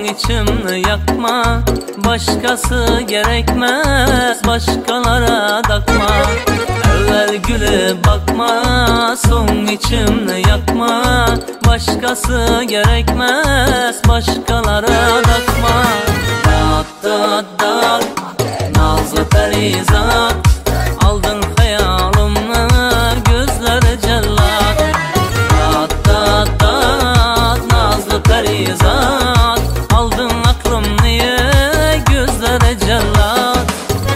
içimni yakma, başkası gerekmez, başkalara takma. Evvel güle bakma, son içimni yakma, başkası gerekmez, başkalara takma. Dat dat dat, nazlı perizat, aldın hayalımı, gözleri cellat. Dat dat dat, nazlı perizat, aldın aklım niye, gözleri cellat.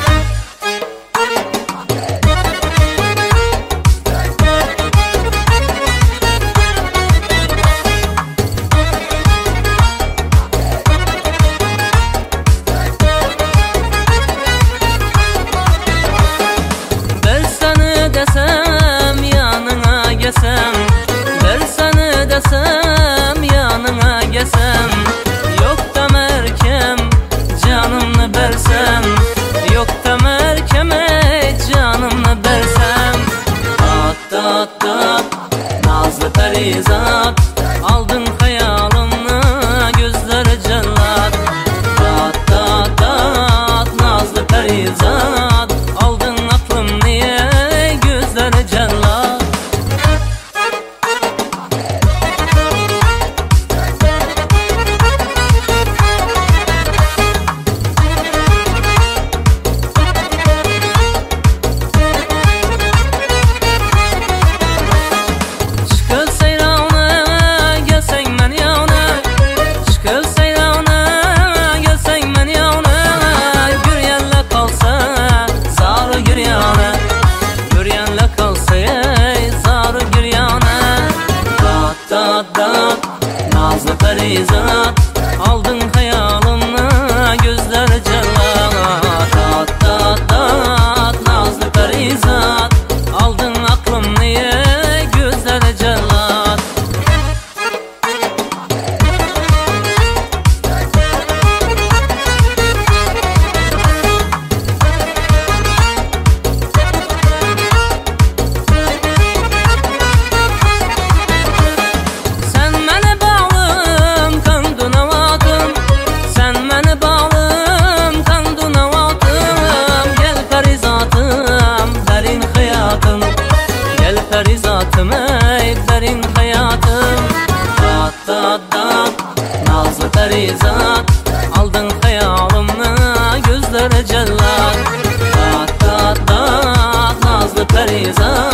Desem yanına gesem, versene desem yanına gesem, yok da merkem canımı versem, yok da merkeme canımı versem. Dat dat dat, nazlı perizat, aldın hayalımı, gözleri cellat. Dat dat dat, nazlı perizat, aldın aklım niye, gözleri cellat. Çıkıp seyrana gelsen men yana, çıkıp seyrana gelsen men yana, güryenle kalsa zarı güryana, güryenle kalsa zarı güryana. Dat dat dat, nazlı perizat, aldın hayalımı, gözleri cellat. Dat dat dat, nazlı perizat, aldın aklım niye, gözleri cellat. Sen meni bağlım, kandına vadım, sen meni bağlım, kandına vadım. Gel perizatım, derin hayatım, gel perizatım, ey derin hayatım. Dat dat dat, nazlı perizat, aldın hayalımı, gözleri cellat. Dat dat dat, nazlı perizat,